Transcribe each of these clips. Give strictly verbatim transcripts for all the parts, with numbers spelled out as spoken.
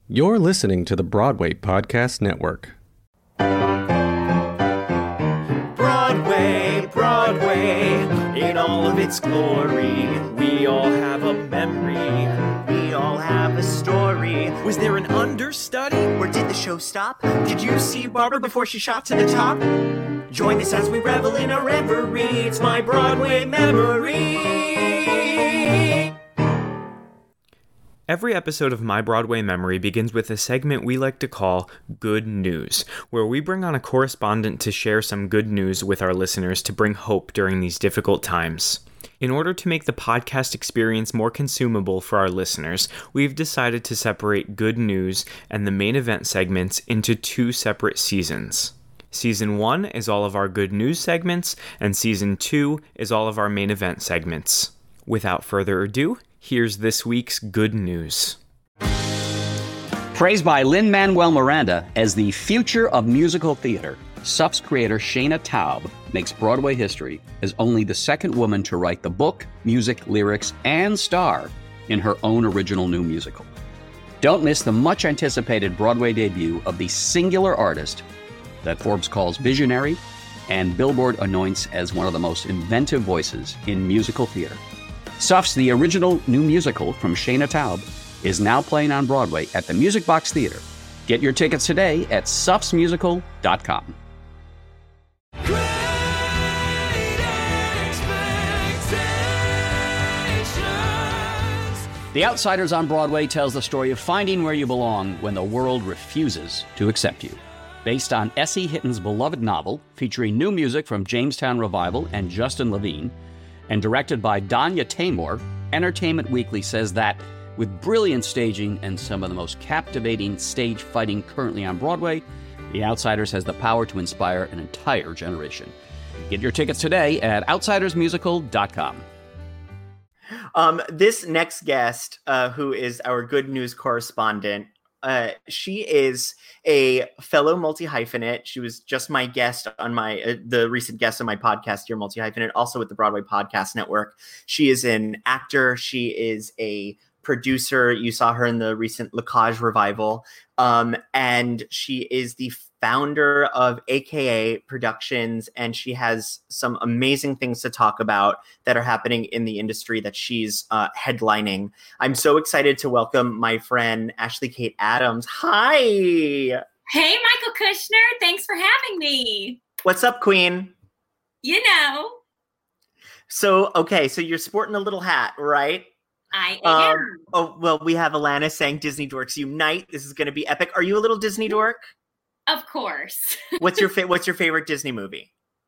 You're listening to the Broadway Podcast Network. Broadway, Broadway, in all of its glory. We all have a memory. We all have a story. Was there an understudy? Or did the show stop? Did you see Barbara before she shot to the top? Join us as we revel in our reverie. It's my Broadway memory. Every episode of My Broadway Memory begins with a segment we like to call Good News, where we bring on a correspondent to share some good news with our listeners to bring hope during these difficult times. In order to make the podcast experience more consumable for our listeners, we've decided to separate Good News and the main event segments into two separate seasons. Season one is all of our Good News segments, and Season two is all of our main event segments. Without further ado, here's this week's Good News. Praised by Lin-Manuel Miranda as the future of musical theater, S U F's creator Shaina Taub makes Broadway history as only the second woman to write the book, music, lyrics, and star in her own original new musical. Don't miss the much-anticipated Broadway debut of the singular artist that Forbes calls visionary and Billboard anoints as one of the most inventive voices in musical theater. S U F's The Original New Musical from Shaina Taub is now playing on Broadway at the Music Box Theater. Get your tickets today at suffs musical dot com. The Outsiders on Broadway tells the story of finding where you belong when the world refuses to accept you. Based on S E. Hitton's beloved novel, featuring new music from Jamestown Revival and Justin Levine, and directed by Danya Taymor, Entertainment Weekly says that, with brilliant staging and some of the most captivating stage fighting currently on Broadway, The Outsiders has the power to inspire an entire generation. Get your tickets today at outsiders musical dot com. Um, this next guest, uh, who is our Good News correspondent, Uh, she is a fellow multi-hyphenate. She was just my guest on my, uh, the recent guest on my podcast, Dear Multi-Hyphenate, also with the Broadway Podcast Network. She is an actor. She is a producer. You saw her in the recent Lacage revival. Um, and she is the founder of A K A Productions, and she has some amazing things to talk about that are happening in the industry that she's uh, headlining. I'm so excited to welcome my friend Ashley Kate Adams. Hi. Hey, Michael Kushner. Thanks for having me. What's up, Queen? You know. So, okay, so you're sporting a little hat, right? I am. Um, oh, well, we have Alana saying Disney Dorks Unite. This is going to be epic. Are you a little Disney dork? Of course. What's your fa- What's your favorite Disney movie?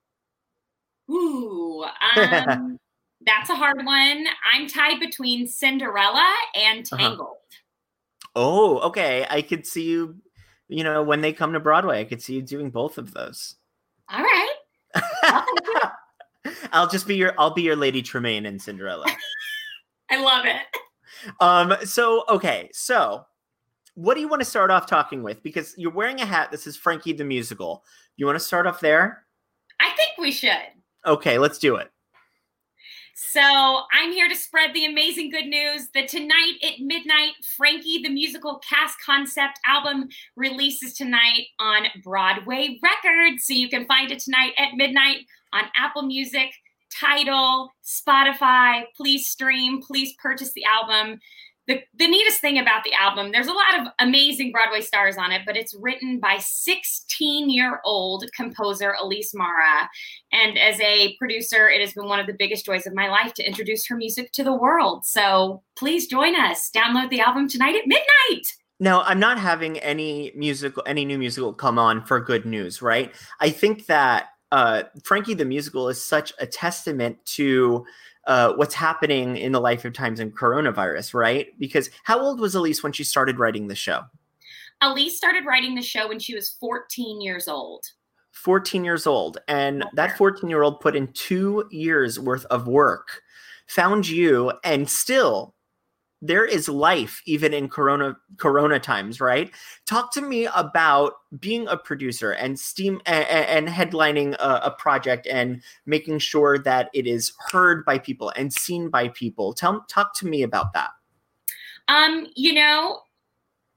Ooh, um, that's a hard one. I'm tied between Cinderella and Tangled. Uh-huh. Oh, okay. I could see you, you know, when they come to Broadway, I could see you doing both of those. All right. I'll just be your, I'll be your Lady Tremaine in Cinderella. I love it. Um, so, okay. So what do you want to start off talking with? Because you're wearing a hat that says Frankie the Musical. You want to start off there? I think we should. Okay, let's do it. So I'm here to spread the amazing good news that tonight at midnight, Frankie the Musical cast concept album releases tonight on Broadway Records. So you can find it tonight at midnight on Apple Music, Tidal, Spotify. Please stream, please purchase the album. The, the neatest thing about the album, there's a lot of amazing Broadway stars on it, but it's written by sixteen-year-old composer Elise Mara. And as a producer, it has been one of the biggest joys of my life to introduce her music to the world. So please join us. Download the album tonight at midnight. Now, I'm not having any musical, any new musical come on for good news, right? I think that uh, Frankie the Musical is such a testament to Uh, what's happening in the life of times in coronavirus, right? Because how old was Elise when she started writing the show? Elise started writing the show when she was fourteen years old. fourteen years old. And okay. That fourteen-year-old put in two years worth of work, found you, and still there is life even in corona corona times, right? Talk to me about being a producer and steam and, and headlining a, a project and making sure that it is heard by people and seen by people. Tell talk to me about that. Um, you know,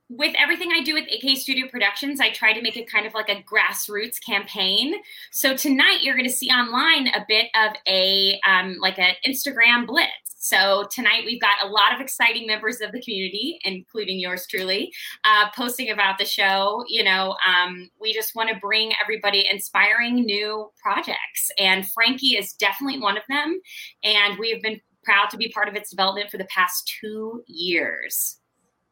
with everything I do with A K Studio Productions, I try to make it kind of like a grassroots campaign. So tonight you're going to see online a bit of a um, like an Instagram blitz. So tonight we've got a lot of exciting members of the community, including yours truly, uh, posting about the show. You know, um, we just want to bring everybody inspiring new projects. And Frankie is definitely one of them. And we have been proud to be part of its development for the past two years.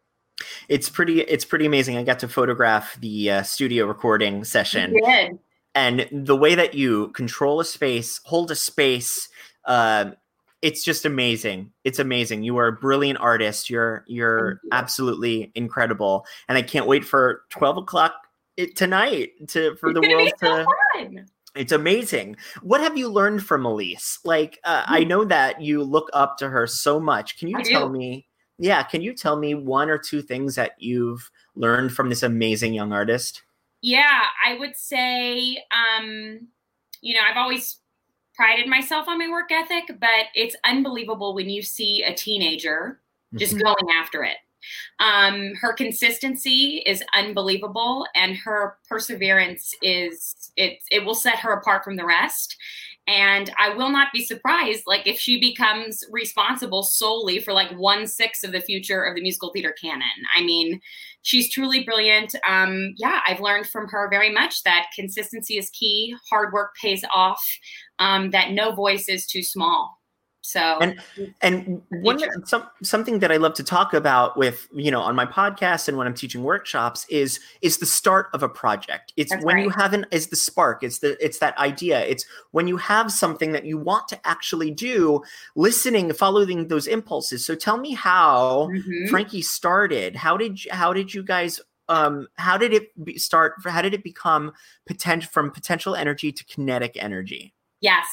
It's pretty, it's pretty amazing. I got to photograph the uh, studio recording session. You did. And the way that you control a space, hold a space, uh, it's just amazing. It's amazing. You are a brilliant artist. You're you're you. absolutely incredible. And I can't wait for twelve o'clock it, tonight to for it's the world so to. Fun. It's amazing. What have you learned from Elise? Like, uh, mm-hmm. I know that you look up to her so much. Can you I tell do. me? Yeah, can you tell me one or two things that you've learned from this amazing young artist? Yeah, I would say, um, you know, I've always prided myself on my work ethic, but it's unbelievable when you see a teenager just mm-hmm. going after it. Um, her consistency is unbelievable, and her perseverance is it. It will set her apart from the rest. And I will not be surprised, like, if she becomes responsible solely for like one sixth of the future of the musical theater canon. I mean, she's truly brilliant. Um, yeah, I've learned from her very much that consistency is key. Hard work pays off. Um, that no voice is too small. So and and one some something that I love to talk about with, you know, on my podcast and when I'm teaching workshops is is the start of a project. It's That's when right. you have an is the spark. It's the it's that idea. It's when you have something that you want to actually do, listening, following those impulses. So tell me how mm-hmm. Frankie started. How did you, how did you guys um how did it be start? How did it become potential from potential energy to kinetic energy? Yes.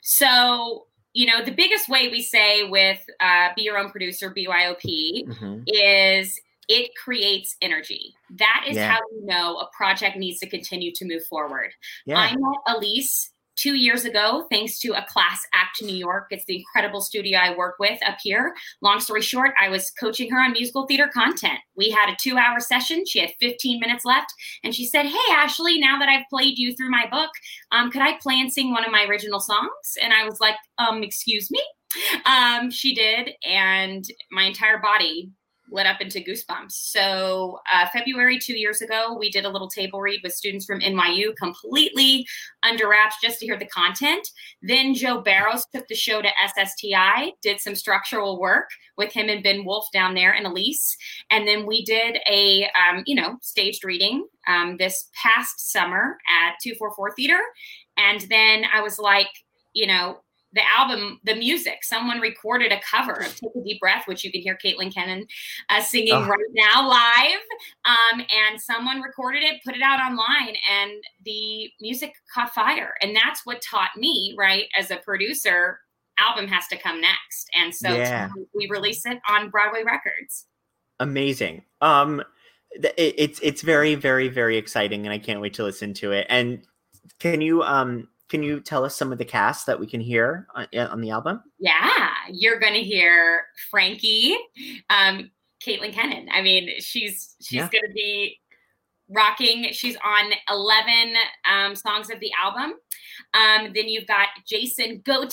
So, you know, the biggest way we say with uh, Be Your Own Producer, B Y O P, mm-hmm. is it creates energy. That is yeah. how you know a project needs to continue to move forward. Yeah. I met Elise two years ago, thanks to a class act in New York. It's the incredible studio I work with up here. Long story short, I was coaching her on musical theater content. We had a two hour session. She had fifteen minutes left. And she said, hey, Ashley, now that I've played you through my book, um, could I play and sing one of my original songs? And I was like, um, excuse me? Um, she did. And my entire body lit up into goosebumps. So uh, February two years ago, we did a little table read with students from N Y U, completely under wraps just to hear the content. Then Joe Barrows took the show to S S T I, did some structural work with him and Ben Wolf down there and Elise. And then we did a, um, you know, staged reading um, this past summer at two forty-four Theater. And then I was like, you know, the album, the music, someone recorded a cover of Take a Deep Breath, which you can hear Caitlin Kennan uh, singing oh. right now live. Um, and someone recorded it, put it out online, and the music caught fire. And that's what taught me, right, as a producer, album has to come next. And so yeah. we release it on Broadway Records. Amazing. Um, it, it's it's very, very, very exciting, and I can't wait to listen to it. And can you... um. Can you tell us some of the cast that we can hear on, on the album? Yeah, you're going to hear Frankie, um, Caitlin Kennan. I mean, she's she's yeah. going to be rocking. She's on eleven um, songs of the album. Um, then you've got Jason Gote,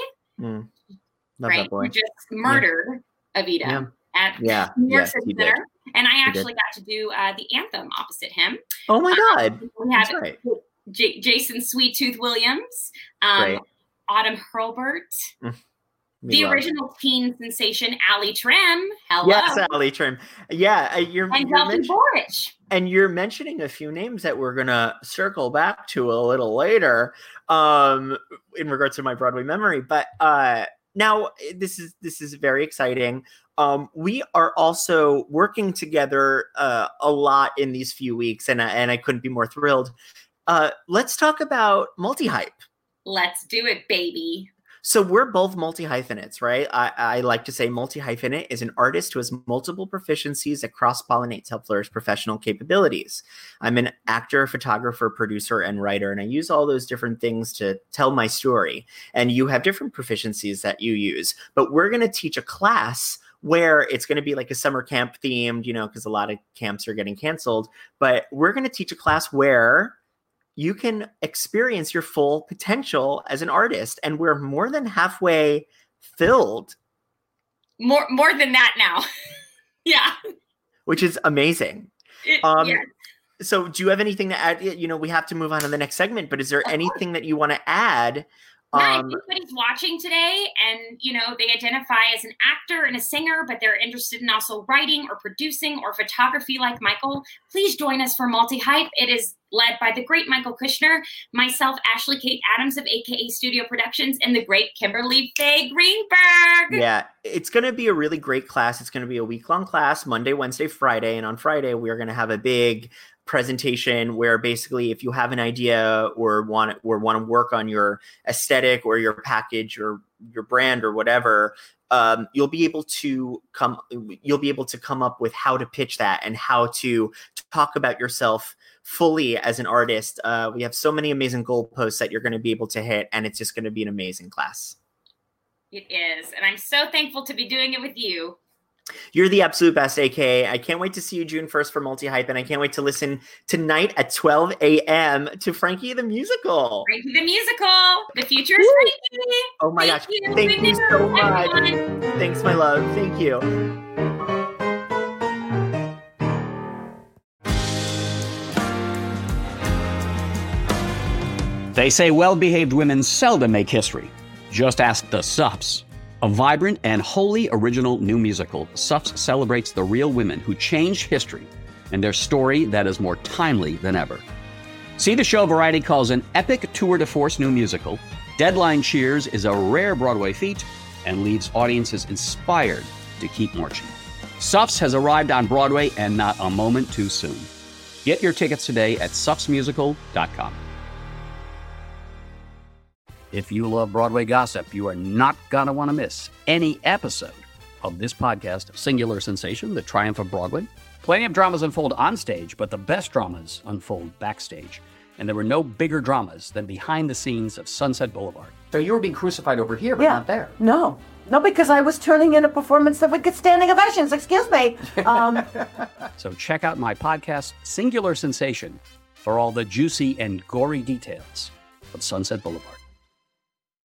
mm. right? Who just murdered yeah. Evita yeah. at yeah. New York yes, City Center. And I actually got to do uh, the anthem opposite him. Oh my God. Um, we have That's right. J- Jason Sweet Tooth Williams, um, Autumn Hurlbert, mm, the original it. teen sensation Ali Trim. Hello, yes, Ali Trim. Yeah, you're and you're men- Boric. And you're mentioning a few names that we're gonna circle back to a little later, um, in regards to my Broadway memory. But uh, now this is this is very exciting. Um, we are also working together uh, a lot in these few weeks, and and I couldn't be more thrilled. Uh, let's talk about multi-hype. Let's do it, baby. So we're both multi-hyphenates, right? I, I like to say multi-hyphenate is an artist who has multiple proficiencies that cross-pollinate to help flourish professional capabilities. I'm an actor, photographer, producer, and writer, and I use all those different things to tell my story. And you have different proficiencies that you use. But we're going to teach a class where it's going to be like a summer camp themed, you know, because a lot of camps are getting canceled. But we're going to teach a class where you can experience your full potential as an artist. And we're more than halfway filled. More, more than that now. Yeah. Which is amazing. It, um, yeah. So do you have anything to add? You know, we have to move on to the next segment, but is there anything that you want to add? Yeah, Um, if anybody's watching today and, you know, they identify as an actor and a singer, but they're interested in also writing or producing or photography like Michael, please join us for Multi-Hype. It is led by the great Michael Kushner, myself, Ashley Kate Adams of A K A Studio Productions, and the great Kimberly Faye Greenberg. Yeah, it's going to be a really great class. It's going to be a week-long class, Monday, Wednesday, Friday. And on Friday, we're going to have a big presentation where basically if you have an idea or want or want to work on your aesthetic or your package or your brand or whatever, um, you'll be able to come you'll be able to come up with how to pitch that and how to, to talk about yourself fully as an artist. Uh, we have so many amazing goalposts that you're going to be able to hit, and it's just going to be an amazing class. It is, and I'm so thankful to be doing it with you. You're the absolute best, A K. I can't wait to see you June first for Multi-Hype, and I can't wait to listen tonight at twelve a.m. to Frankie the Musical. Frankie the Musical. The future is Frankie. Oh my Thank gosh. you. Thank Good you news, so much. everyone. Thanks, my love. Thank you. They say well-behaved women seldom make history. Just ask the Sups. A vibrant and wholly original new musical, Sups celebrates the real women who changed history and their story that is more timely than ever. See the show Variety calls an epic tour de force new musical. Deadline Cheers is a rare Broadway feat and leaves audiences inspired to keep marching. Sups has arrived on Broadway and not a moment too soon. Get your tickets today at sups musical dot com. If you love Broadway gossip, you are not going to want to miss any episode of this podcast, Singular Sensation, The Triumph of Broadway. Plenty of dramas unfold on stage, but the best dramas unfold backstage. And there were no bigger dramas than behind the scenes of Sunset Boulevard. So you were being crucified over here, but Yeah. not there. No. No, because I was turning in a performance that would get standing ovations. Excuse me. Um, So check out my podcast, Singular Sensation, for all the juicy and gory details of Sunset Boulevard.